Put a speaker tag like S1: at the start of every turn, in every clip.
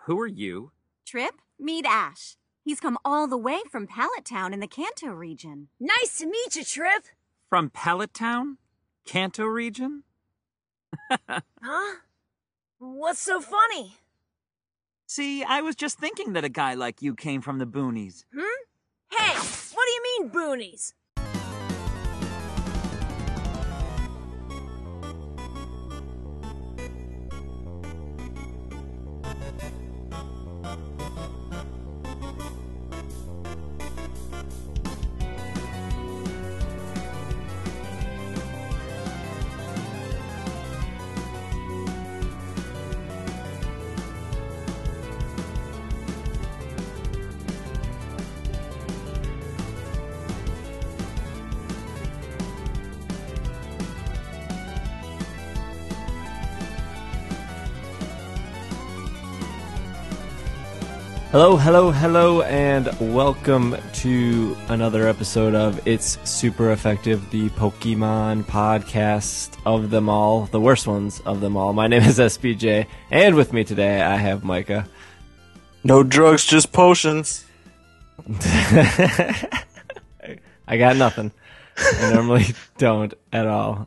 S1: Who are you?
S2: Trip, meet Ash. He's come all the way from Pallet Town in the Kanto region.
S3: Nice to meet you, Trip.
S1: From Pallet Town? Kanto region?
S3: Huh? What's so funny?
S1: See, I was just thinking that a guy like you came from the boonies.
S3: Hey, what do you mean, boonies?
S4: Hello, and welcome to another episode of It's Super Effective, the Pokemon podcast of them all, the worst ones of them all. My name is SBJ, and with me today I have Micah.
S5: No drugs, just potions.
S4: I got nothing. I normally don't at all.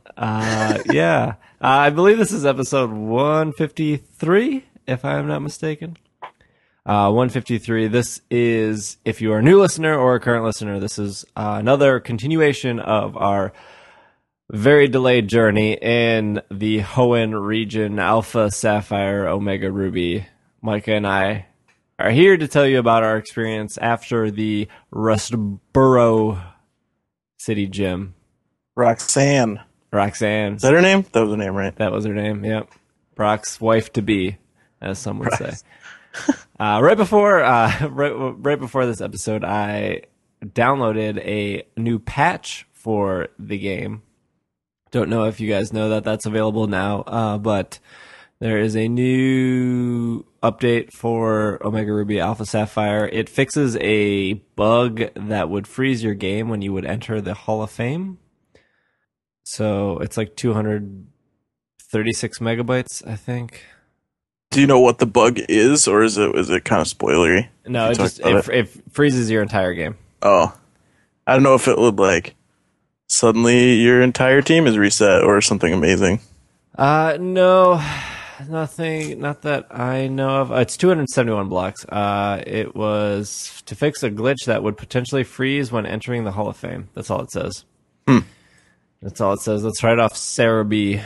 S4: I believe this is episode 153, if I am not mistaken. 153. This is, if you are a new listener or a current listener, this is another continuation of our very delayed journey in the Hoenn region, Alpha, Sapphire, Omega Ruby. Micah and I are here to tell you about our experience after the Rustboro City Gym.
S5: Roxanne.
S4: Is
S5: that her name? That was her name, right?
S4: That was her name, yep. Brock's wife-to-be, as some would say. Right before this episode, I downloaded a new patch for the game. Don't know if you guys know that that's available now, but there is a new update for Omega Ruby Alpha Sapphire. It fixes a bug that would freeze your game when you would enter the Hall of Fame. So it's like 236 megabytes, I think.
S5: Do you know what the bug is, or is it kind of spoilery?
S4: No, it freezes your entire game.
S5: Oh, I don't know if it would suddenly your entire team is reset or something amazing.
S4: No, nothing, not that I know of. It's 271 blocks. It was to fix a glitch that would potentially freeze when entering the Hall of Fame. That's all it says. That's all it says. Let's write off Cerebi.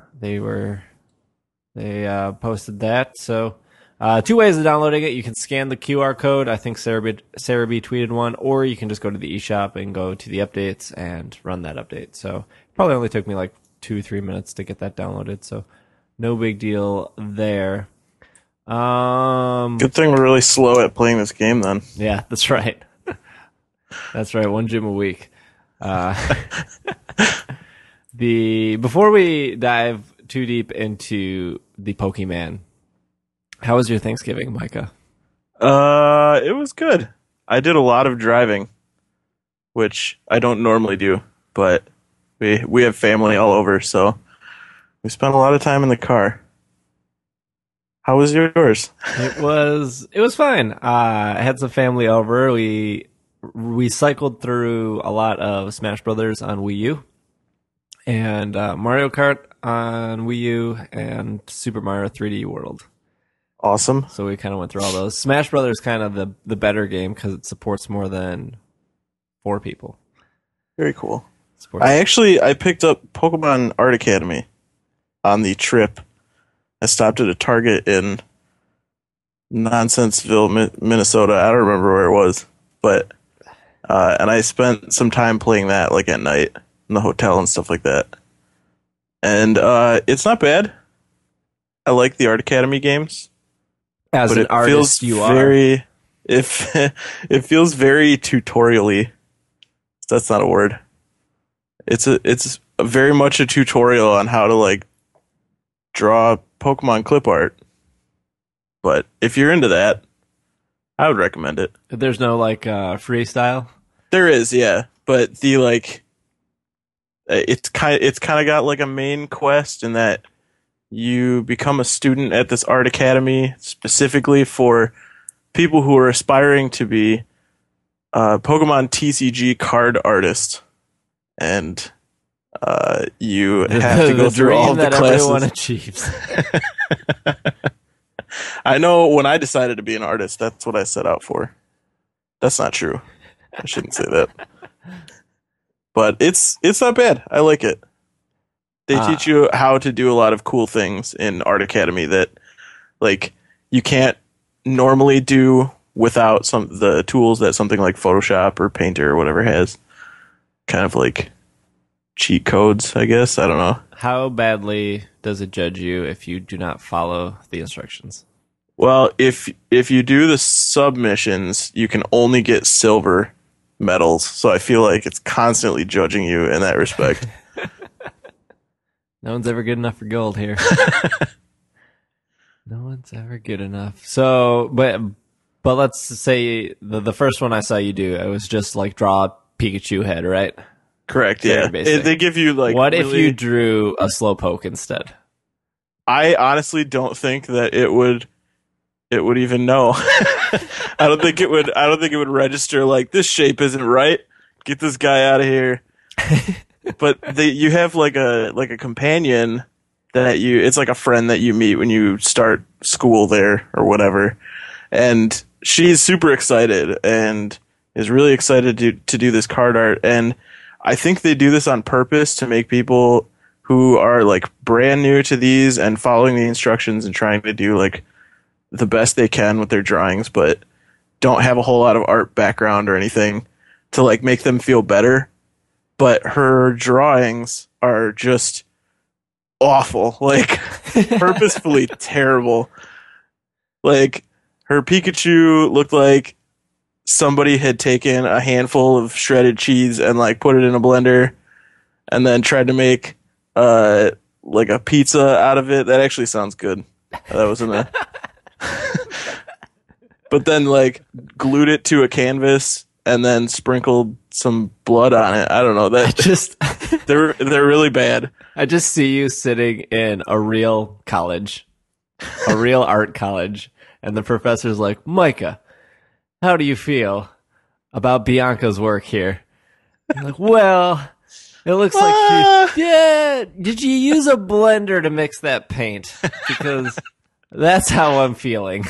S4: They posted that. So two ways of downloading it. You can scan the QR code. I think Cerebi tweeted one, or you can just go to the eShop and go to the updates and run that update. So it probably only took me like 2-3 minutes to get that downloaded. So no big deal there.
S5: Good thing we're really slow at playing this game then.
S4: Yeah, that's right. That's right. One gym a week. Before we dive too deep into the Pokemon, how was your Thanksgiving, Micah?
S5: It was good. I did a lot of driving, which I don't normally do, but we have family all over, so we spent a lot of time in the car. How was yours?
S4: It was fine. I had some family over. We cycled through a lot of Smash Brothers on Wii U and Mario Kart on Wii U and Super Mario 3D World.
S5: Awesome.
S4: So we kind of went through all those. Smash Brothers kind of the better game because it supports more than 4 people.
S5: Very cool. I picked up Pokemon Art Academy on the trip. I stopped at a Target in Nonsenseville, Minnesota. I don't remember where it was, but and I spent some time playing that at night in the hotel and stuff like that. And it's not bad. I like the Art Academy games.
S4: As an artist,
S5: it feels very tutorial-y. That's not a word. It's very much a tutorial on how to draw Pokemon clip art. But if you're into that, I would recommend it.
S4: There's no freestyle?
S5: There is, yeah. But the it's kind of got a main quest in that you become a student at this art academy specifically for people who are aspiring to be Pokemon TCG card artists. And you have to go through all of the
S4: that
S5: classes.
S4: Everyone achieves.
S5: I know when I decided to be an artist, that's what I set out for. That's not true. I shouldn't say that. But it's not bad. I like it. They teach you how to do a lot of cool things in Art Academy that like you can't normally do without the tools that something like Photoshop or Painter or whatever has. Kind of like cheat codes, I guess. I don't know.
S4: How badly does it judge you if you do not follow the instructions?
S5: Well, if you do the submissions, you can only get silver medals. So I feel like it's constantly judging you in that respect.
S4: No one's ever good enough for gold here. No one's ever good enough. So, but let's say the first one I saw you do, it was just like draw a Pikachu head, right?
S5: Correct.
S4: Very
S5: Yeah.
S4: basic.
S5: They give you like.
S4: What if
S5: really-
S4: you drew a Slowpoke instead?
S5: I honestly don't think that it would even know. I don't think it would register like this shape isn't right. Get this guy out of here. But you have like a companion that it's like a friend that you meet when you start school there or whatever. And she's super excited and is really excited to do this card art. And I think they do this on purpose to make people who are like brand new to these and following the instructions and trying to do like the best they can with their drawings, but don't have a whole lot of art background or anything to like make them feel better. But her drawings are just awful, like purposefully terrible. Like her Pikachu looked like somebody had taken a handful of shredded cheese and like put it in a blender and then tried to make like a pizza out of it. That actually sounds good. That was in a but then like glued it to a canvas and then sprinkled some blood on it. I don't know. They're really bad.
S4: I just see you sitting in a real college, a real art college, and the professor's like, Micah, how do you feel about Bianca's work here? You're like, well, it looks like yeah, did you use a blender to mix that paint? Because that's how I'm feeling.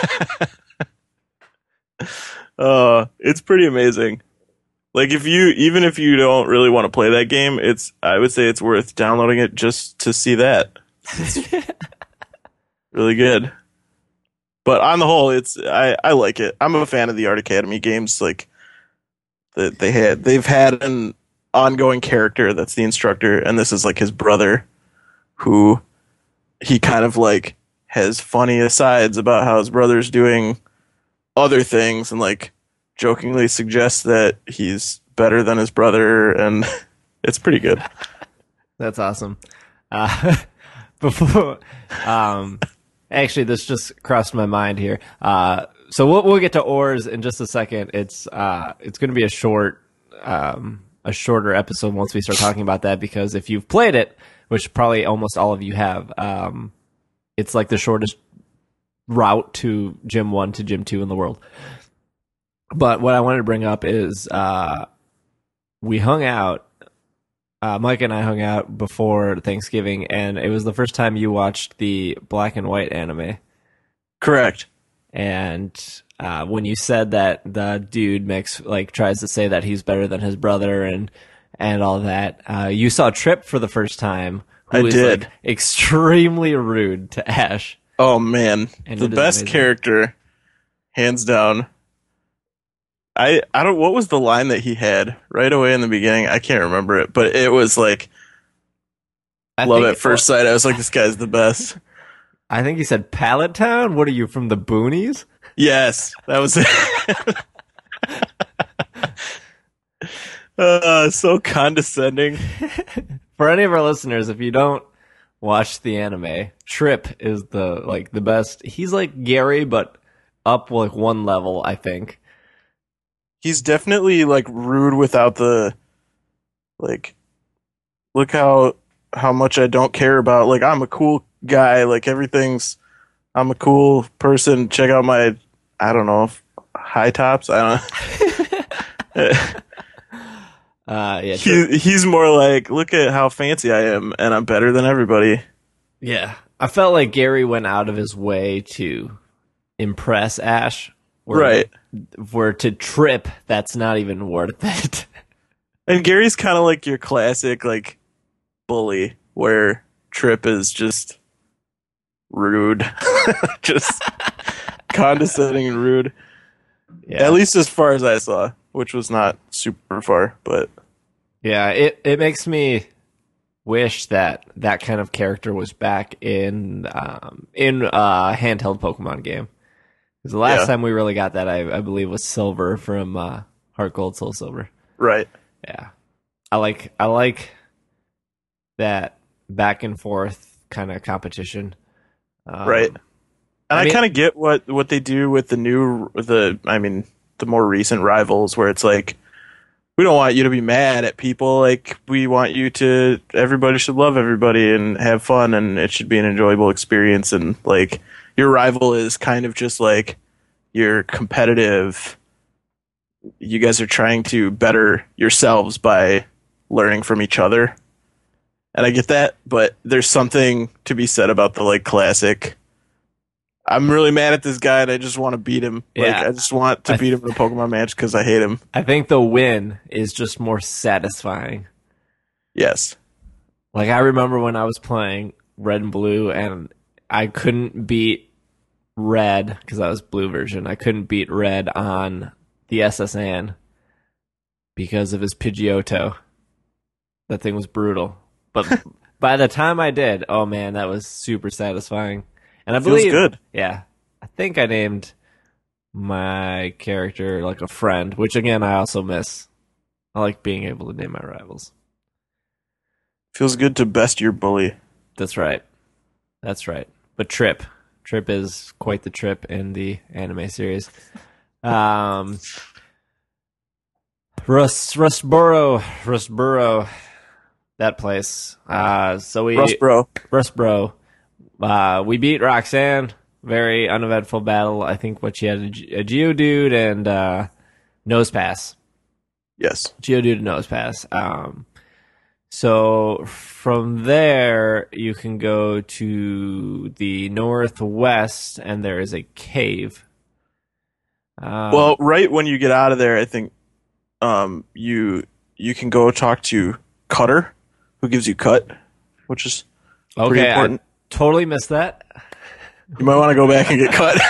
S5: It's pretty amazing. Like even if you don't really want to play that game, I would say it's worth downloading it just to see that. It's really good. But on the whole, I like it. I'm a fan of the Art Academy games. Like that they've had an ongoing character that's the instructor, and this is like his brother, who he kind of like has funny asides about how his brother's doing other things and like jokingly suggests that he's better than his brother, and it's pretty good.
S4: That's awesome. Before, actually, this just crossed my mind here. So we'll get to ores in just a second. It's going to be a shorter episode once we start talking about that, because if you've played it, which probably almost all of you have, it's like the shortest route to Gym 1 to Gym 2 in the world. But what I wanted to bring up is we hung out. Mike and I hung out before Thanksgiving, and it was the first time you watched the black and white anime.
S5: Correct.
S4: And when you said that the dude tries to say that he's better than his brother and all that, you saw Trip for the first time. Who
S5: I
S4: is,
S5: did.
S4: like, extremely rude to Ash.
S5: Oh man,
S4: And
S5: the
S4: it is
S5: best
S4: amazing.
S5: character, hands down. I don't. What was the line that he had right away in the beginning? I can't remember it, but it was like
S4: I
S5: love
S4: think-
S5: at first sight. I was like, this guy's the best.
S4: I think he said Pallet Town. What are you, from the boonies?
S5: Yes, that was it. So condescending.
S4: For any of our listeners, if you don't watch the anime, Trip is the best. He's like Gary, but up like one level, I think.
S5: He's definitely like rude without the like. Look how how much I don't care about, like, I'm a cool guy, like I'm a cool person. Check out my, I don't know, high tops. I don't
S4: Yeah,
S5: he's more like, look at how fancy I am, and I'm better than everybody.
S4: yeah. I felt like Gary went out of his way to impress Ash.
S5: Right.
S4: Where to Trip, that's not even worth it.
S5: And Gary's kind of like your classic, like, bully, where Trip is just rude. Just condescending and rude.
S4: Yeah.
S5: At least as far as I saw, which was not super far, but...
S4: Yeah, it makes me wish that kind of character was back in handheld Pokemon game. Because the last time we really got that, I believe, was Silver from Heart Gold, Soul Silver.
S5: Right.
S4: Yeah, I like that back and forth kind of competition.
S5: Right. And I kind of get what they do with the more recent rivals, where it's like, we don't want you to be mad at people. Like, we want you to, everybody should love everybody and have fun, and it should be an enjoyable experience. And like, your rival is kind of just like your competitive. You guys are trying to better yourselves by learning from each other. And I get that, but there's something to be said about the like classic, I'm really mad at this guy and I just want to beat him. Like,
S4: Yeah.
S5: I just want to beat him in a Pokemon match because I hate him.
S4: I think the win is just more satisfying.
S5: Yes.
S4: Like, I remember when I was playing Red and Blue and I couldn't beat Red, because I was Blue version. I couldn't beat Red on the SSN because of his Pidgeotto. That thing was brutal. But by the time I did, oh man, that was super satisfying. And I
S5: Feels
S4: believe,
S5: good.
S4: Yeah, I think I named my character like a friend, which again I also miss. I like being able to name my rivals.
S5: Feels good to best your bully.
S4: That's right. That's right. But Trip is quite the trip in the anime series. Rustboro, that place. Rustboro. We beat Roxanne. Very uneventful battle. I think she had a Geodude and Nosepass.
S5: Yes.
S4: Geodude and Nosepass. So from there, you can go to the northwest, and there is a cave.
S5: Well, right when you get out of there, I think you can go talk to Cutter, who gives you cut, which is pretty important.
S4: I totally missed that.
S5: You might want to go back and get cut.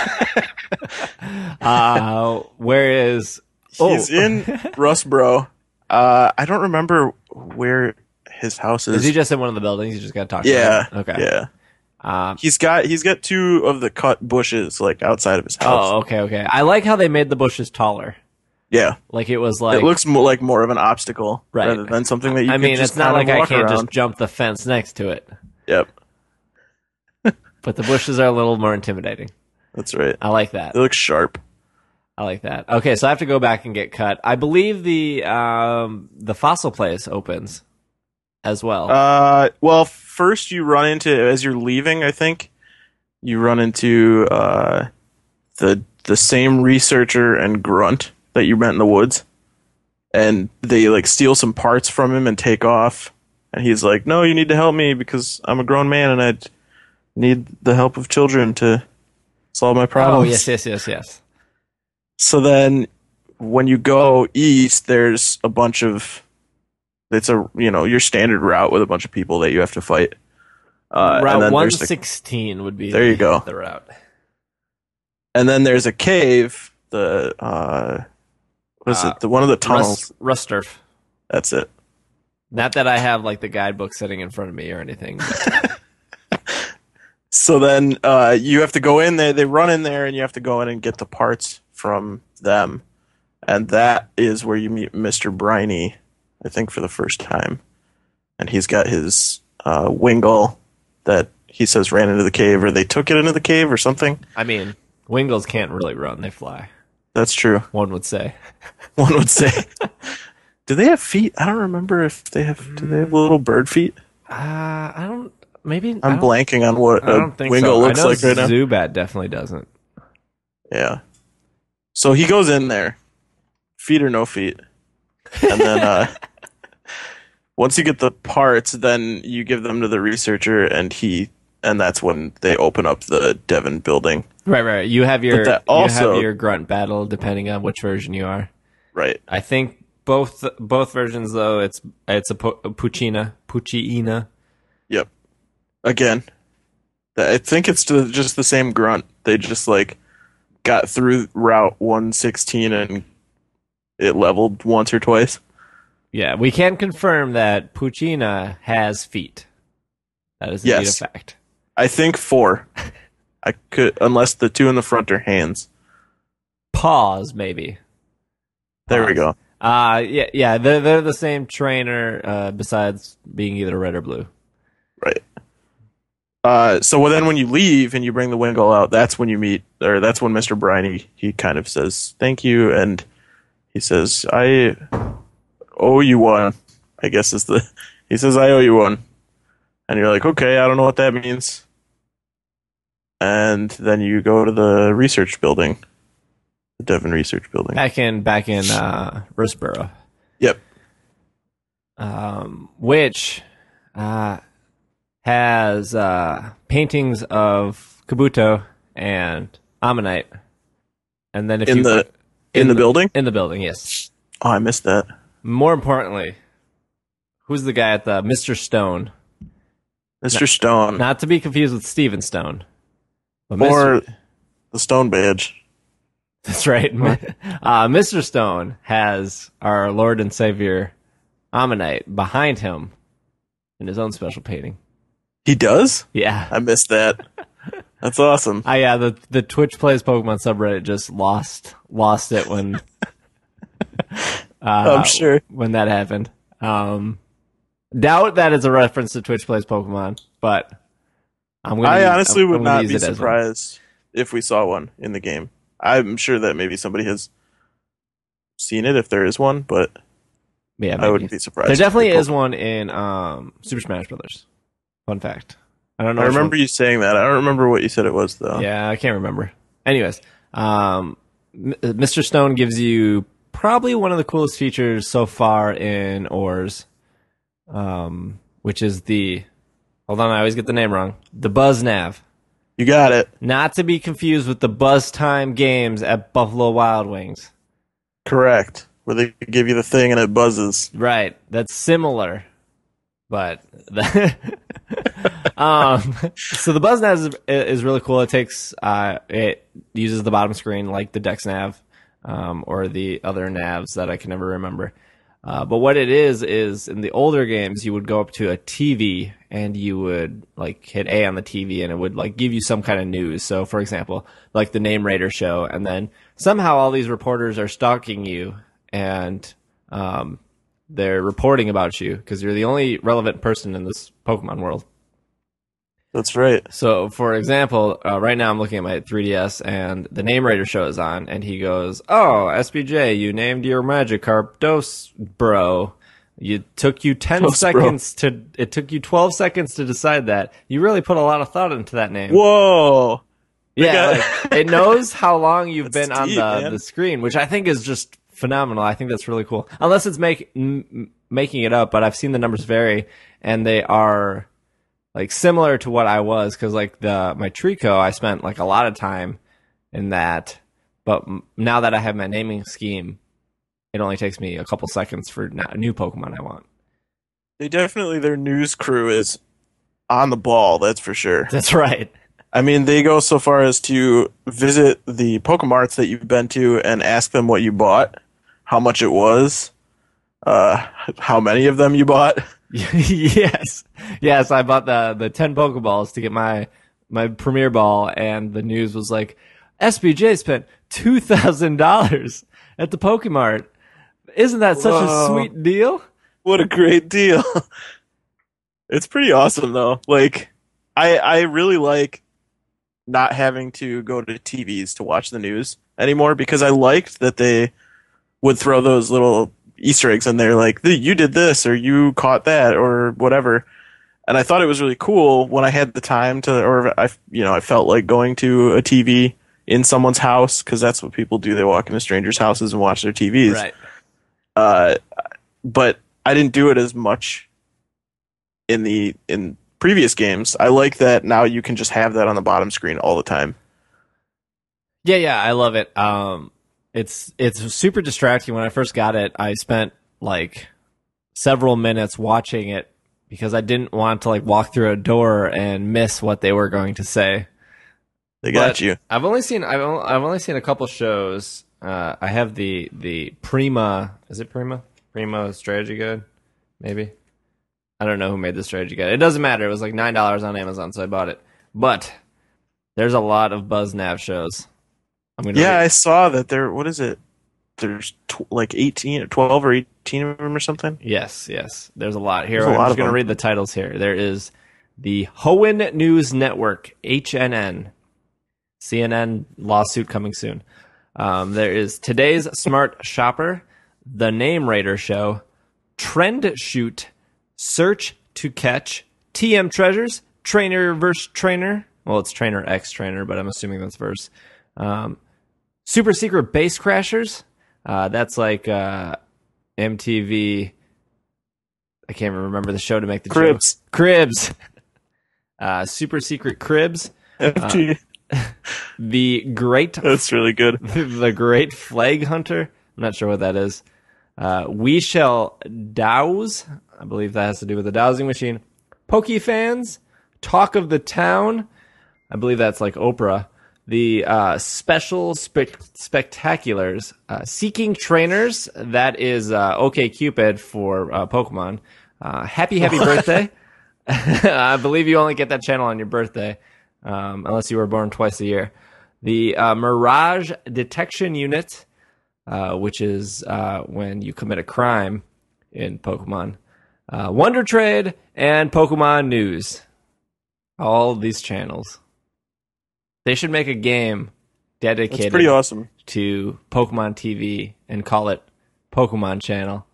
S4: Where is...
S5: He's in Rustboro. I don't remember where his house is.
S4: Is he just in one of the buildings? You just got to talk to
S5: Yeah.
S4: him? Okay.
S5: Yeah. He's got two of the cut bushes like outside of his house.
S4: Oh, okay. I like how they made the bushes taller.
S5: Yeah.
S4: Like it was like...
S5: It looks like more of an obstacle rather than something that you can just
S4: it's not like I
S5: walk
S4: can't
S5: around.
S4: just jump the fence next to it.
S5: Yep.
S4: But the bushes are a little more intimidating.
S5: That's right.
S4: I like that.
S5: They look sharp.
S4: I like that. Okay, so I have to go back and get cut. I believe the fossil place opens as well.
S5: Well, first you run into, as you're leaving, I think, you run into the same researcher and grunt that you met in the woods. And they like steal some parts from him and take off. And he's like, "No, you need to help me because I'm a grown man and I need the help of children to solve my problems."
S4: Oh, yes.
S5: So then when you go east, there's a bunch of, it's your standard route with a bunch of people that you have to fight.
S4: Route 116 would be
S5: there you go.
S4: The route.
S5: And then there's a cave, what is it? One of the tunnels.
S4: Rusturf.
S5: That's it.
S4: Not that I have like the guidebook sitting in front of me or anything.
S5: So then you have to go in there. They run in there, and you have to go in and get the parts from them. And that is where you meet Mr. Briny, I think, for the first time. And he's got his Wingull that he says ran into the cave, or they took it into the cave or something.
S4: I mean, Wingulls can't really run. They fly.
S5: That's true.
S4: One would say.
S5: One would say. Do they have feet? I don't remember if they have. Do they have little bird feet?
S4: I don't. Maybe
S5: I'm blanking on what
S4: I
S5: a
S4: don't think
S5: Wingull
S4: so.
S5: looks
S4: I know
S5: like right now.
S4: Zubat definitely doesn't.
S5: Yeah. So he goes in there, feet or no feet, and then once you get the parts, then you give them to the researcher, and that's when they open up the Devon building.
S4: Right. You have your
S5: that also-
S4: you have your grunt battle depending on which version you are.
S5: Right.
S4: I think both versions though it's a Poochyena.
S5: Yep. Again, I think it's just the same grunt. They just like got through Route 116 and it leveled once or twice.
S4: Yeah, we can confirm that Poochyena has feet. That is indeed
S5: Yes.
S4: a fact.
S5: I think 4. I could, unless the 2 in the front are hands.
S4: Paws, maybe.
S5: There we go.
S4: Yeah, they're the same trainer, besides being either red or blue.
S5: Right. So then when you leave and you bring the Wingull out, that's when you meet, or that's when Mr. Briny, he kind of says, thank you, and he says, I owe you one, I guess he says, I owe you one. And you're like, okay, I don't know what that means. And then you go to the research building, the Devon Research Building.
S4: Back in Roseboro.
S5: Yep.
S4: Which has paintings of Kabuto and Ammonite. And then
S5: In the building?
S4: In the building, yes.
S5: Oh, I missed that.
S4: More importantly, who's the guy at the Mr. Stone?
S5: Mr. Stone.
S4: Not to be confused with Steven Stone. But
S5: Or the Stone Badge.
S4: That's right. Mr. Stone has our Lord and Savior Ammonite behind him in his own special painting.
S5: He does?
S4: Yeah.
S5: I missed that. That's awesome.
S4: Yeah, the Twitch Plays Pokemon subreddit just lost it when
S5: I'm sure.
S4: when that happened. Doubt that is a reference to Twitch Plays Pokemon, but
S5: I honestly would not be
S4: it as one.
S5: surprised if we saw one in the game. I'm sure that maybe somebody has seen it if there is one, but
S4: Yeah,
S5: I
S4: maybe.
S5: wouldn't be surprised.
S4: There
S5: if
S4: definitely
S5: they
S4: is
S5: pulled-
S4: one in Super Smash Brothers. Fun fact. I don't know.
S5: I
S4: which
S5: remember
S4: one.
S5: you saying that. I don't remember what you said it was though.
S4: Yeah, I can't remember. Anyways, Mr. Stone gives you probably one of the coolest features so far in Ors, which is the. Hold on, I always get the name wrong. The Buzz Nav.
S5: You got it.
S4: Not to be confused with the Buzz Time games at Buffalo Wild Wings.
S5: Correct. Where they give you the thing and it buzzes.
S4: Right. That's similar. But so the Buzz Nav is really cool. It takes it uses the bottom screen like the Dex Nav or the other navs that I can never remember. But what it is in the older games you would go up to a TV and you would like hit A on the TV and it would like give you some kind of news. So for example, like the Name Raider show, and then somehow all these reporters are stalking you and they're reporting about you because you're the only relevant person in this Pokemon world.
S5: That's right.
S4: So, for example, right now I'm looking at my 3DS and the Name Raider show is on, and he goes, "Oh, SBJ, you named your Magikarp Dose Bro. It took you 10
S5: Dose
S4: seconds it took you 12 seconds to decide that. You really put a lot of thought into that name."
S5: Whoa.
S4: Yeah,
S5: got-
S4: like, it knows how long you've
S5: That's
S4: been on
S5: deep,
S4: the
S5: man.
S4: screen, which I think is just phenomenal. I think that's really cool. Unless it's making it up, but I've seen the numbers vary, and they are like similar to what I was, because like my Trico, I spent like a lot of time in that, but now that I have my naming scheme, it only takes me a couple seconds for a new Pokemon I want.
S5: Their news crew is on the ball, that's for sure.
S4: That's right.
S5: I mean, they go so far as to visit the Pokemarts that you've been to and ask them what you bought, how much it was, how many of them you bought.
S4: Yes, I bought the 10 Pokeballs to get my Premier Ball, and the news was like, SBJ spent $2,000 at the Pokemart. Isn't that such a
S5: Whoa.
S4: sweet deal?
S5: What a great deal. It's pretty awesome, though. Like, I really like not having to go to TVs to watch the news anymore, because I liked that they would throw those little Easter eggs in there, like, you did this, or you caught that, or whatever. And I thought it was really cool when I had the time to, or I felt like going to a TV in someone's house, because that's what people do. They walk into strangers' houses and watch their TVs.
S4: Right.
S5: But I didn't do it as much in previous games. I like that now you can just have that on the bottom screen all the time.
S4: Yeah, I love it. It's super distracting. When I first got it, I spent like several minutes watching it because I didn't want to like walk through a door and miss what they were going to say.
S5: They got you.
S4: I've only seen a couple shows. I have the Prima. Is it Prima? Prima Strategy Guide, maybe. I don't know who made the strategy guide. It doesn't matter. It was like $9 on Amazon, so I bought it. But there's a lot of BuzzNav shows.
S5: I saw that there. What is it? There's like 12 or 18 of them or something.
S4: Yes. There's a lot here.
S5: I'm
S4: just going to read the titles here. There is the Hoenn News Network, HNN. CNN lawsuit coming soon. There is Today's Smart Shopper, The Name Raider Show, Trend Shoot, Search to Catch, TM Treasures, Trainer vs. Trainer. Well, it's Trainer X Trainer, but I'm assuming that's verse. Super Secret Base Crashers. That's like MTV. I can't remember the show to make the
S5: Cribs.
S4: joke. Cribs. Super Secret Cribs.
S5: FT.
S4: The Great.
S5: That's really good.
S4: The Great Flag Hunter. I'm not sure what that is. We Shall Douse. I believe that has to do with the dowsing machine. Pokey Fans. Talk of the Town. I believe that's like Oprah. The Special Spectaculars. Seeking Trainers. That is OkCupid for Pokemon. Happy Birthday. I believe you only get that channel on your birthday. Unless you were born twice a year. The Mirage Detection Unit, which is when you commit a crime in Pokemon. Wonder Trade, and Pokemon News. All these channels. They should make a game dedicated
S5: That's pretty awesome.
S4: to Pokemon TV and call it Pokemon Channel.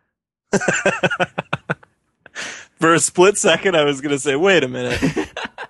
S5: For a split second, I was going to say, wait a minute. You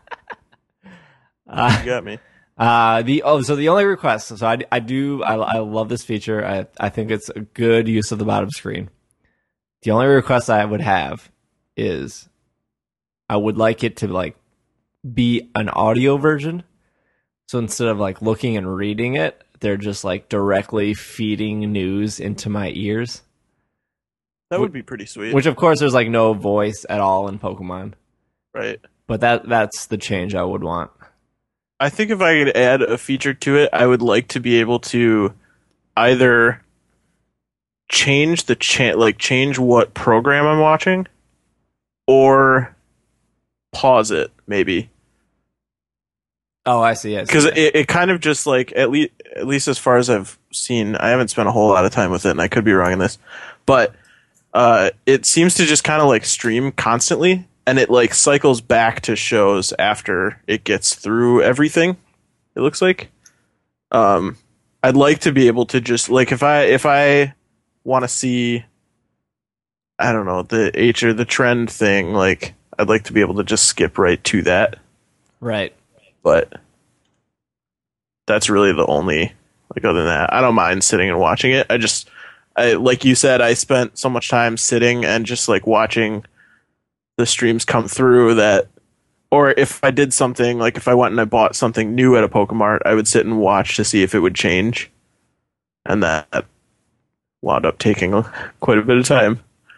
S5: got me.
S4: So the only request, so I love this feature. I think it's a good use of the bottom screen. The only request I would have is I would like it to like be an audio version. So instead of like looking and reading it, they're just like directly feeding news into my ears.
S5: That would be pretty sweet.
S4: Which of course there's like no voice at all in Pokemon.
S5: Right.
S4: But that's the change I would want.
S5: I think if I could add a feature to it, I would like to be able to either change the change what program I'm watching, or pause it maybe.
S4: Oh, I see.
S5: Because it kind of just like at least as far as I've seen, I haven't spent a whole lot of time with it, and I could be wrong in this, but it seems to just kind of like stream constantly. And it like cycles back to shows after it gets through everything. It looks like. I'd like to be able to just like if I want to see, I don't know, the H or the trend thing, like I'd like to be able to just skip right to that.
S4: Right.
S5: But that's really the only, like, other than that, I don't mind sitting and watching it. I like you said, I spent so much time sitting and just like watching the streams come through that, or if I did something, like if I went and I bought something new at a Pokemart, I would sit and watch to see if it would change. And that wound up taking quite a bit of time.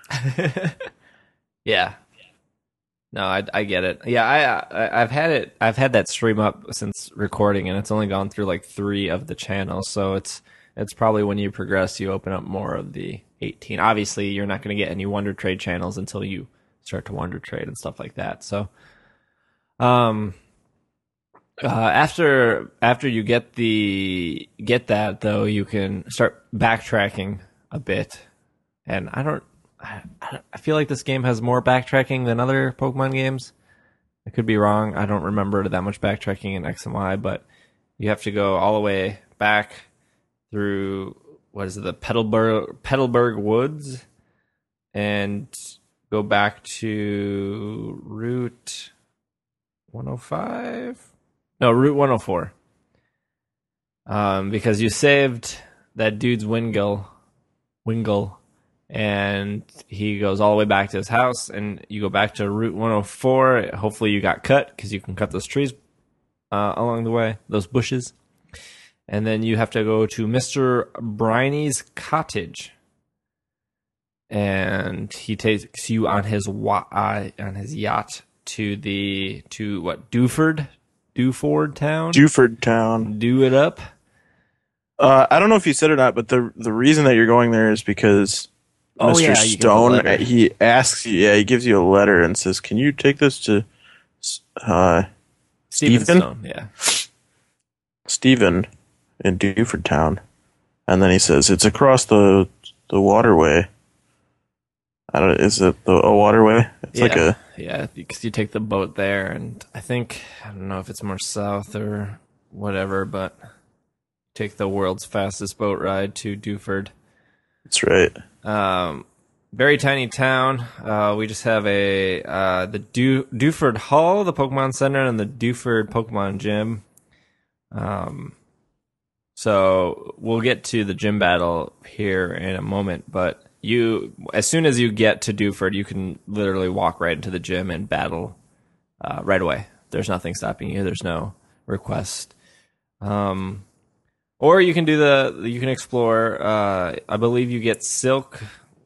S4: Yeah. No, I get it. Yeah, I've had that stream up since recording, and it's only gone through like 3 of the channels, so it's probably when you progress, you open up more of the 18. Obviously, you're not going to get any Wonder Trade channels until you start to Wonder Trade and stuff like that. So, after you get that though, you can start backtracking a bit. And I feel like this game has more backtracking than other Pokemon games. I could be wrong. I don't remember that much backtracking in X and Y, but you have to go all the way back through, what is it, the Petalburg Woods, and go back to Route 105. No, Route 104. Because you saved that dude's Wingle, and he goes all the way back to his house, and you go back to Route 104. Hopefully you got cut, because you can cut those trees along the way, those bushes. And then you have to go to Mr. Briney's cottage. And he takes you on his yacht to Duford Town?
S5: Duford Town.
S4: Do it up.
S5: I don't know if you said it or not, but the reason that you're going there is because Mr. Stone, he asks you, he gives you a letter and says, "Can you take this to
S4: Stephen Stone?" Yeah.
S5: Stephen in Duford Town. And then he says, "It's across the waterway." Is it a waterway? It's
S4: because you take the boat there, and I don't know if it's more south or whatever, but take the world's fastest boat ride to Duford.
S5: That's right.
S4: Very tiny town. We just have the Duford Hall, the Pokemon Center, and the Duford Pokemon Gym. So we'll get to the gym battle here in a moment, but as soon as you get to Duford, you can literally walk right into the gym and battle right away. There's nothing stopping you. There's no request. Or you can you can explore. I believe you get silk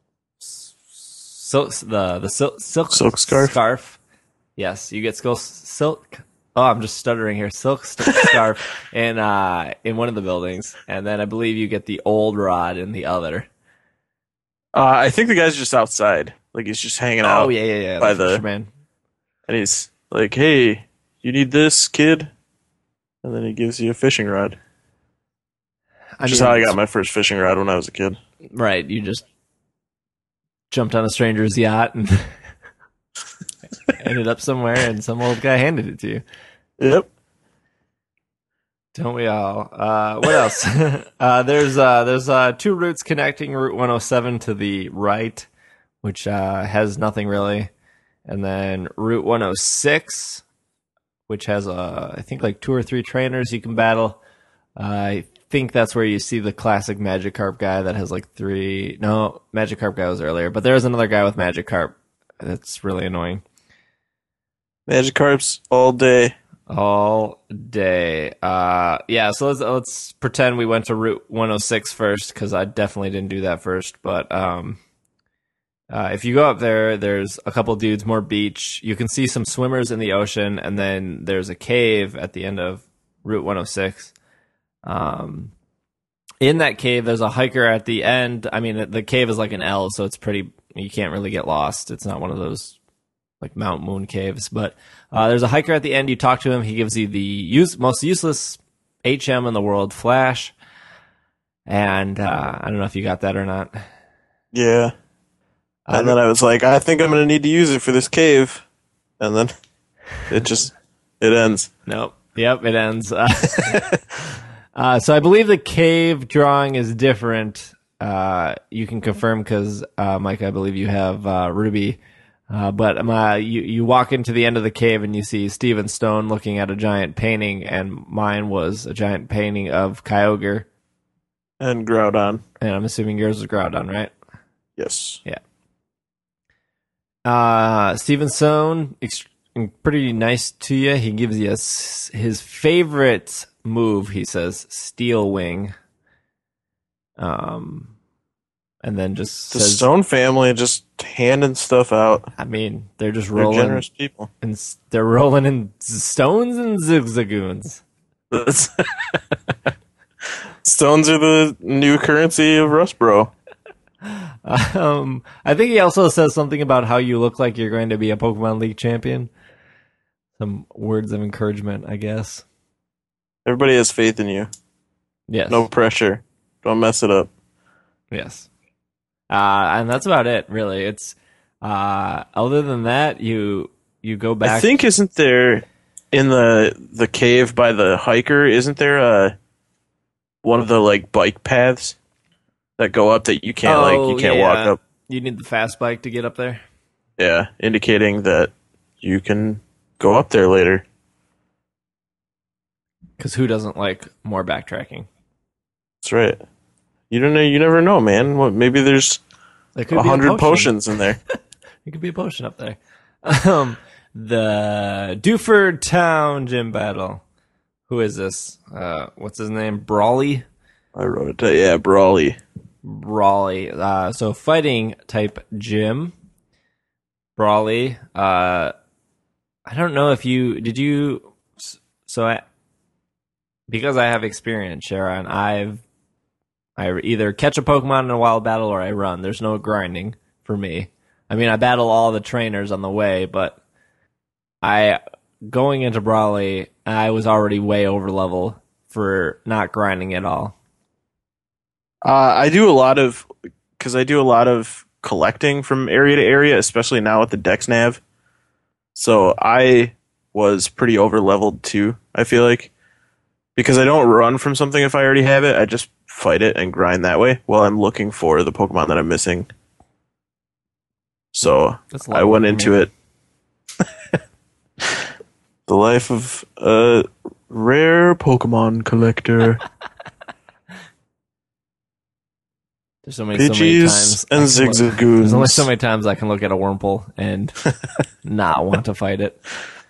S4: scarf. Yes, you get silk. Oh, I'm just stuttering here. Silk scarf in one of the buildings, and then I believe you get the old rod in the other.
S5: I think the guy's just outside. Like, he's just hanging out.
S4: Oh, yeah.
S5: By
S4: the fisherman.
S5: And he's like, "Hey, you need this, kid?" And then he gives you a fishing rod. Which is how I got my first fishing rod when I was a kid.
S4: Right, you just jumped on a stranger's yacht and ended up somewhere, and some old guy handed it to you.
S5: Yep.
S4: Don't we all? What else? There's two routes connecting Route 107 to the right, which has nothing really, and then Route 106, which has I think like 2 or 3 trainers you can battle. I think that's where you see the classic Magikarp guy that has like 3. No, Magikarp guy was earlier, but there's another guy with Magikarp that's really annoying.
S5: Magikarps all day.
S4: All day. So let's pretend we went to Route 106 first, because I definitely didn't do that first. But if you go up there, there's a couple dudes, more beach. You can see some swimmers in the ocean, and then there's a cave at the end of Route 106. In that cave, there's a hiker at the end. I mean, the cave is like an L, so it's you can't really get lost. It's not one of those like Mount Moon caves, but there's a hiker at the end. You talk to him. He gives you the most useless HM in the world, Flash. And I don't know if you got that or not.
S5: Yeah. And then I was like, I think I'm going to need to use it for this cave. And then it ends.
S4: Nope. Yep, it ends. So I believe the cave drawing is different. You can confirm because, Mike, I believe you have Ruby. But you walk into the end of the cave and you see Stephen Stone looking at a giant painting, and mine was a giant painting of Kyogre.
S5: And Groudon.
S4: And I'm assuming yours was Groudon, right?
S5: Yes.
S4: Yeah. Stephen Stone, pretty nice to you. He gives you his favorite move, he says, Steel Wing. And then just
S5: the Stone family just handing stuff out.
S4: I mean, they're just rolling.
S5: They're generous people.
S4: And they're rolling in stones and zigzagoons.
S5: Stones are the new currency of Rustboro.
S4: I think he also says something about how you look like you're going to be a Pokemon League champion. Some words of encouragement, I guess.
S5: Everybody has faith in you.
S4: Yes.
S5: No pressure. Don't mess it up.
S4: Yes. And that's about it, really. It's other than that, you go back.
S5: I think isn't there in the cave by the hiker? Isn't there one of the like bike paths that go up that you can't walk up?
S4: You need the fast bike to get up there.
S5: Yeah, indicating that you can go up there later.
S4: Because who doesn't like more backtracking?
S5: That's right. You don't know. You never know, man. What? Maybe there's
S4: There could be a
S5: 100
S4: potion.
S5: potions in there.
S4: There could be a potion up there. The Dewford Town gym battle. Who is this? What's his name? Brawley?
S5: I wrote it down. Yeah, Brawley.
S4: Brawley. So fighting type gym. Brawley. I don't know if did you. So because I have experience, Sharon, I either catch a Pokemon in a wild battle or I run. There's no grinding for me. I mean, I battle all the trainers on the way, but going into Brawley, I was already way over level for not grinding at all.
S5: I do a lot of collecting from area to area, especially now with the Dex Nav. So I was pretty over leveled too, I feel like. Because I don't run from something if I already have it, I just fight it and grind that way while I'm looking for the Pokemon that I'm missing. So I went into it. The life of a rare Pokemon collector.
S4: There's so many
S5: Pidgeys and Zigzagoons.
S4: There's only so many times I can look at a Wurmple and not want to fight it.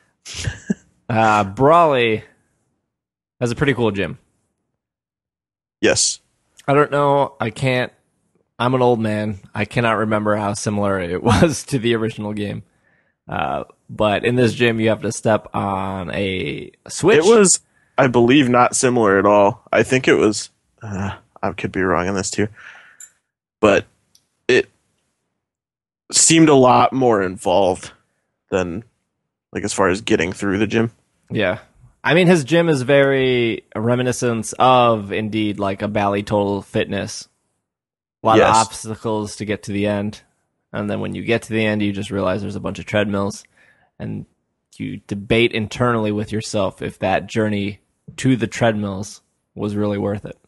S4: Brawley has a pretty cool gym.
S5: Yes.
S4: I don't know. I'm an old man. I cannot remember how similar it was to the original game. But in this gym, you have to step on a switch.
S5: It was, I believe, not similar at all. I think it was, I could be wrong on this too, but it seemed a lot more involved than, like, as far as getting through the gym.
S4: Yeah. I mean, his gym is very reminiscent of, indeed, like a Bally Total Fitness. A lot of obstacles to get to the end. And then when you get to the end, you just realize there's a bunch of treadmills. And you debate internally with yourself if that journey to the treadmills was really worth it.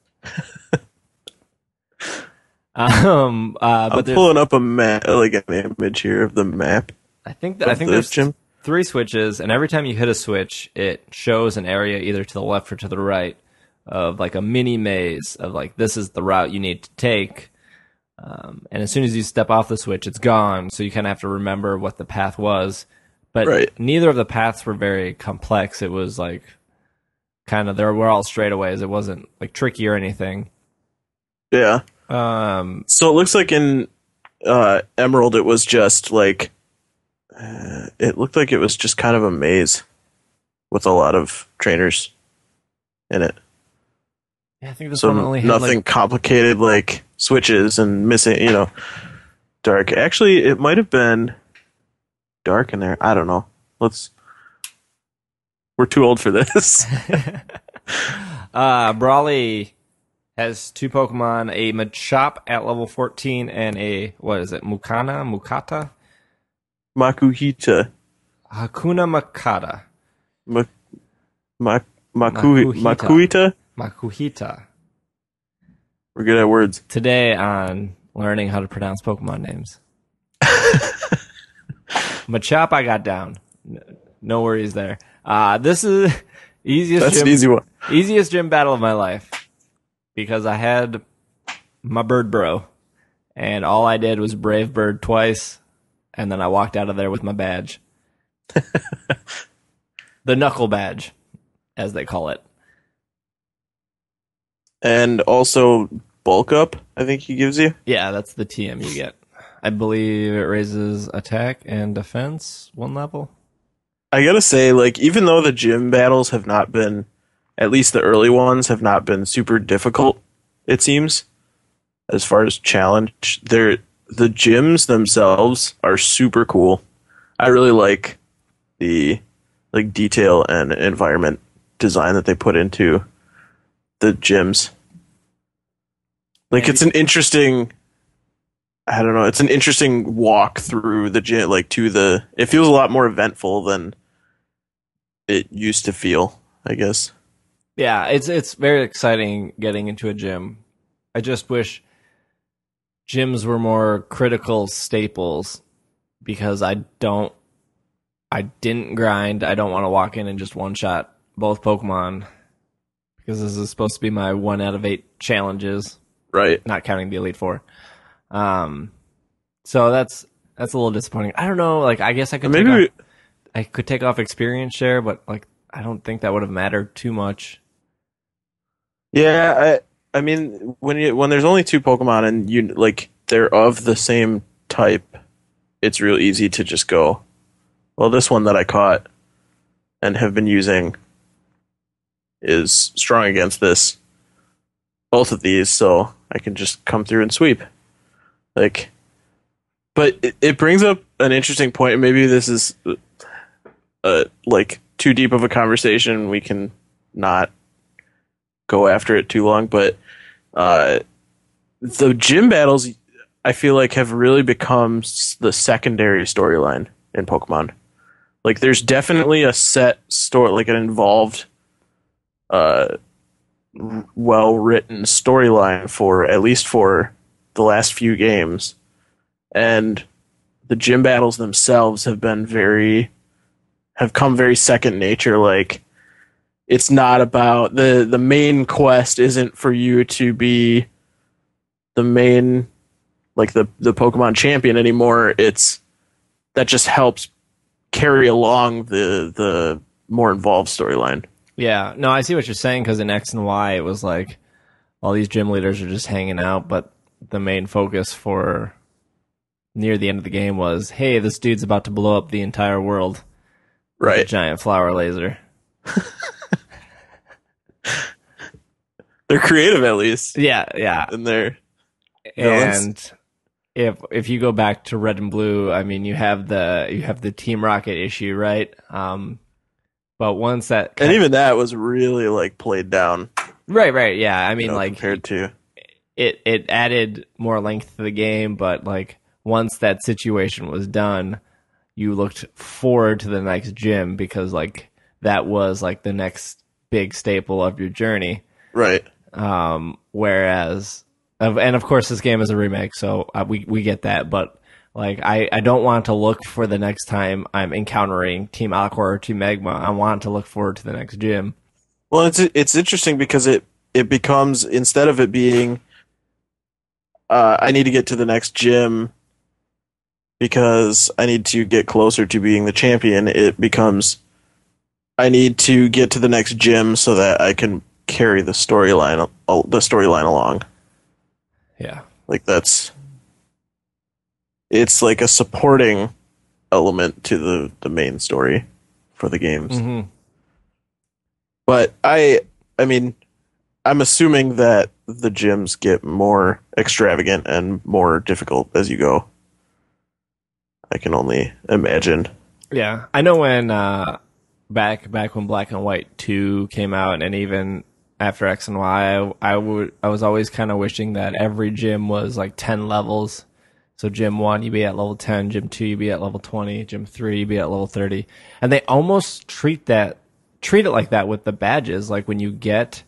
S5: I'm pulling up a map, like an image here of the map.
S4: I think there's gym. 3 switches, and every time you hit a switch, it shows an area either to the left or to the right of like a mini maze of like, this is the route you need to take. And as soon as you step off the switch, it's gone. So you kind of have to remember what the path was. But neither of the paths were very complex. It was like kind of, they were all straightaways. It wasn't like tricky or anything.
S5: Yeah. So it looks like in Emerald, it was just like, it looked like it was just kind of a maze with a lot of trainers in it.
S4: Yeah, I think this one only had
S5: nothing complicated like switches and missing, dark. Actually, it might have been dark in there. I don't know. We're too old for this.
S4: Brawley has 2 Pokemon, a Machop at level 14 and a, Mukata?
S5: Makuhita.
S4: Hakuna Makata.
S5: Makuhita?
S4: Makuhita.
S5: We're good at words.
S4: Today on learning how to pronounce Pokemon names. Machop I got down. No worries there. This is
S5: easy one.
S4: Easiest gym battle of my life. Because I had my bird bro. And all I did was Brave Bird twice. And then I walked out of there with my badge. The knuckle badge, as they call it.
S5: And also bulk up, I think he gives you.
S4: Yeah, that's the TM you get. I believe it raises attack and defense 1 level.
S5: I gotta say, like, even though the gym battles have not been, at least the early ones, have not been super difficult, it seems, as far as challenge, the gyms themselves are super cool. I really like the detail and environment design that they put into the gyms. Like, it's an interesting, I don't know, it's an interesting walk through the gym, it feels a lot more eventful than it used to feel, I guess.
S4: Yeah, it's very exciting getting into a gym. I just wish gyms were more critical staples because I didn't grind. I don't want to walk in and just one shot both Pokemon because this is supposed to be my 1 out of 8 challenges,
S5: Right.
S4: not counting the Elite Four. So that's a little disappointing. I don't know. Like, I guess I could I could take off experience share, but like I don't think that would have mattered too much.
S5: Yeah, I mean when there's only 2 Pokemon and you like they're of the same type, it's real easy to just go, well, this one that I caught and have been using is strong against both of these, so I can just come through and sweep. Like, but it brings up an interesting point. Maybe this is like too deep of a conversation. We can not go after it too long, but the gym battles, I feel like, have really become the secondary storyline in Pokemon. Like, there's definitely a set story, like an involved, well-written storyline for at least for the last few games, and the gym battles themselves have come very second nature. Like, it's not about the main quest isn't for you to be the main, like the Pokemon champion anymore. It's that just helps carry along the more involved storyline.
S4: Yeah, no, I see what you're saying, because in X and Y, it was like all these gym leaders are just hanging out, but the main focus for near the end of the game was, hey, this dude's about to blow up the entire world with a
S5: Right.
S4: giant flower laser.
S5: They're creative, at least.
S4: Yeah, yeah.
S5: And they're
S4: And if you go back to Red and Blue, I mean, you have the Team Rocket issue, right? But once that
S5: and even that was really like played down.
S4: right, yeah. I mean, like
S5: compared to
S4: it added more length to the game, but like once that situation was done, you looked forward to the next gym because like that was like the next big staple of your journey.
S5: right.
S4: Whereas, and of course, this game is a remake, so we get that. But like, I don't want to look for the next time I'm encountering Team Alcor or Team Magma. I want to look forward to the next gym.
S5: Well, it's interesting because it becomes, instead of it being I need to get to the next gym because I need to get closer to being the champion, it becomes I need to get to the next gym so that I can carry the storyline along.
S4: Yeah.
S5: Like it's like a supporting element to the main story for the games.
S4: Mm-hmm.
S5: But I mean, I'm assuming that the gyms get more extravagant and more difficult as you go. I can only imagine.
S4: Yeah, I know when back when Black and White 2 came out, and even after X and Y, I was always kind of wishing that every gym was like 10 levels. So gym 1, you'd be at level 10, gym 2, you'd be at level 20, gym 3, you'd be at level 30. And they almost treat it like that with the badges. Like when you get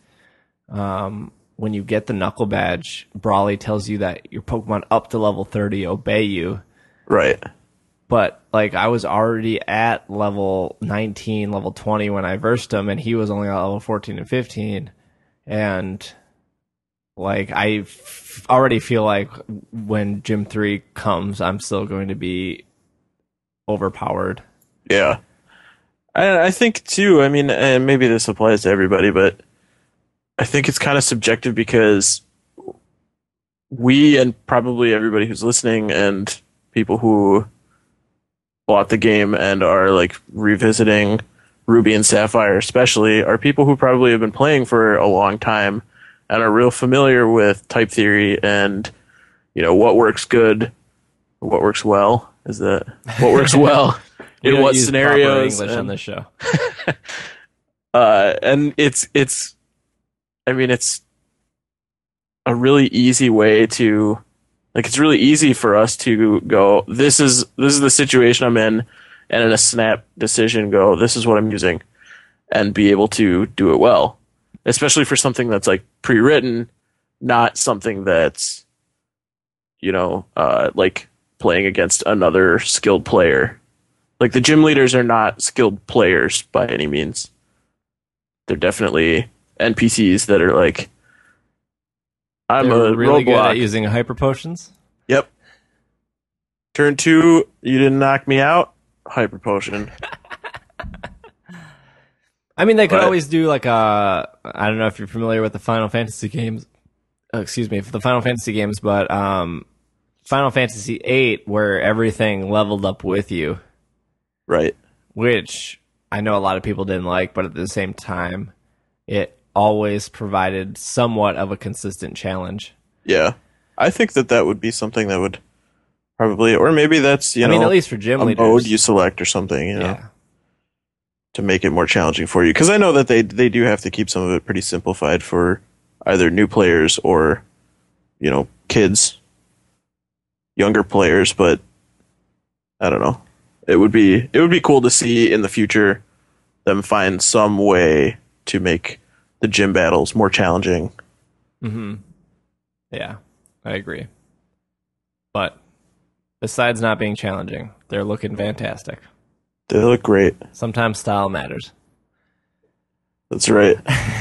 S4: the Knuckle badge, Brawly tells you that your Pokemon up to level 30 obey you.
S5: Right.
S4: But like I was already at level 19, level 20 when I versed him, and he was only at level 14 and 15. And like already feel like when Gym 3 comes, I'm still going to be overpowered.
S5: Yeah. I think too, I mean, and maybe this applies to everybody, but I think it's kind of subjective because we, and probably everybody who's listening and people who bought the game and are like revisiting Ruby and Sapphire especially, are people who probably have been playing for a long time and are real familiar with type theory and, you know, what works good, what works well. Is that what works well in what scenarios?
S4: English on this show.
S5: And it's I mean, it's a really easy way to, like, it's really easy for us to go, this is the situation I'm in, and in a snap decision go, this is what I'm using, and be able to do it well. Especially for something that's like pre-written, not something that's, you know, like playing against another skilled player. Like, the gym leaders are not skilled players by any means. They're definitely NPCs that are like, I'm
S4: They're really good
S5: roadblock.
S4: at using hyper potions.
S5: Yep. Turn 2, you didn't knock me out. Hyper potion.
S4: I mean, they could
S5: But-
S4: always do like I don't know if you're familiar with the Final Fantasy games. For the Final Fantasy games, but Final Fantasy VIII, where everything leveled up with you,
S5: Right.
S4: which I know a lot of people didn't like, but at the same time, it always provided somewhat of a consistent challenge.
S5: Yeah. I think that would be something that would probably, or maybe that's,
S4: I mean, at least for gym
S5: a
S4: leaders.
S5: mode you select or something,
S4: yeah.
S5: to make it more challenging for you. Because I know that they do have to keep some of it pretty simplified for either new players or, kids, younger players. But I don't know. It would be cool to see in the future them find some way to make the gym battles more challenging.
S4: Mm-hmm. Yeah, I agree. But besides not being challenging, they're looking fantastic.
S5: They look great.
S4: Sometimes style matters.
S5: That's right.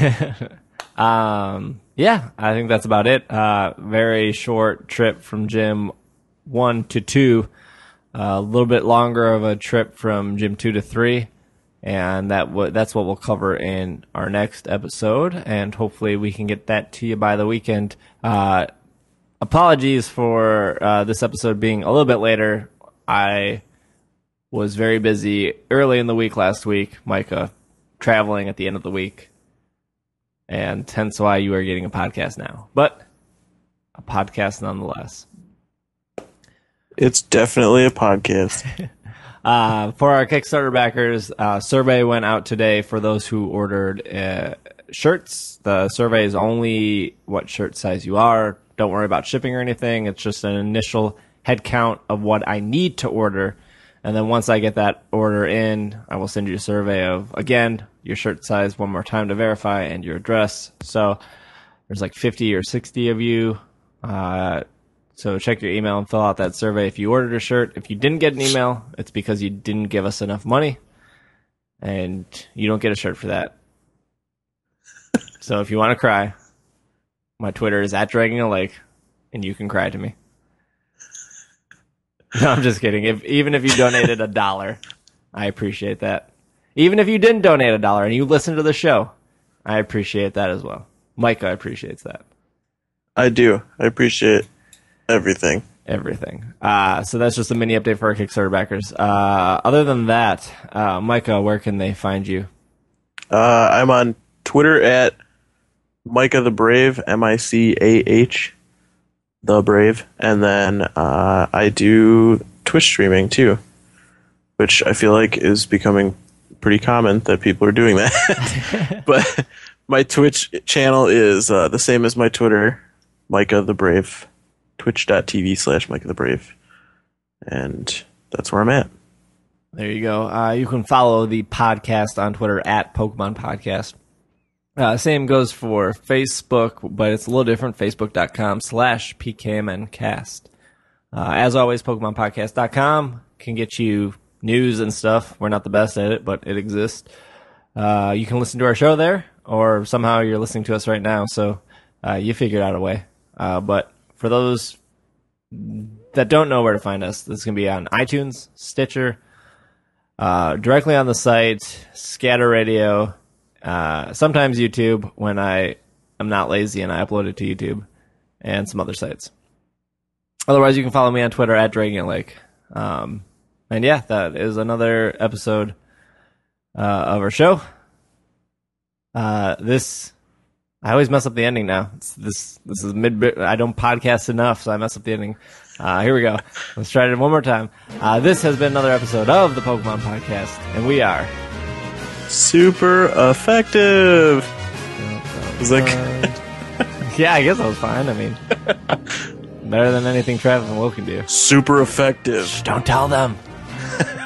S4: Yeah, I think that's about it. Very short trip from gym 1 to 2. A little bit longer of a trip from gym 2 to 3. And that's what we'll cover in our next episode. And hopefully we can get that to you by the weekend. Apologies for this episode being a little bit later. I was very busy early in the week last week, Micah, traveling at the end of the week. And hence why you are getting a podcast now. But a podcast nonetheless.
S5: It's definitely a podcast.
S4: For our Kickstarter backers, survey went out today for those who ordered shirts. The survey is only what shirt size you are. Don't worry about shipping or anything. It's just an initial head count of what I need to order. And then once I get that order in, I will send you a survey of, again, your shirt size one more time to verify and your address. So there's like 50 or 60 of you. So check your email and fill out that survey if you ordered a shirt. If you didn't get an email, it's because you didn't give us enough money. And you don't get a shirt for that. So if you want to cry, my Twitter is @DraggingALake, and you can cry to me. No, I'm just kidding. Even if you donated $1, I appreciate that. Even if you didn't donate $1 and you listen to the show, I appreciate that as well. Micah appreciates that.
S5: I do. I appreciate everything.
S4: So that's just a mini update for our Kickstarter backers. Other than that, Micah, where can they find you?
S5: I'm on Twitter at Micah the Brave, MICAH the Brave, and then I do Twitch streaming too, which I feel like is becoming pretty common that people are doing that. But my Twitch channel is the same as my Twitter, Micah the Brave, twitch.tv/Micah the Brave, and that's where I'm at.
S4: There you go. You can follow the podcast on Twitter at Pokemon Podcast. Same goes for Facebook, but it's a little different, facebook.com/PKMNcast. As always, PokemonPodcast.com can get you news and stuff. We're not the best at it, but it exists. You can listen to our show there, or somehow you're listening to us right now, so you figured out a way. But for those that don't know where to find us, this is going to be on iTunes, Stitcher, directly on the site, Scatter Radio, sometimes YouTube when I am not lazy and I upload it to YouTube, and some other sites. Otherwise, you can follow me on Twitter at DragonLake. And yeah, that is another episode of our show. I always mess up the ending now. This is mid. I don't podcast enough, so I mess up the ending. Here we go. Let's try it one more time. This has been another episode of the Pokemon Podcast, and we are
S5: Super effective. It's like
S4: yeah, I guess that was fine. I mean, better than anything Travis and Will can do.
S5: super effective.
S4: Don't tell them.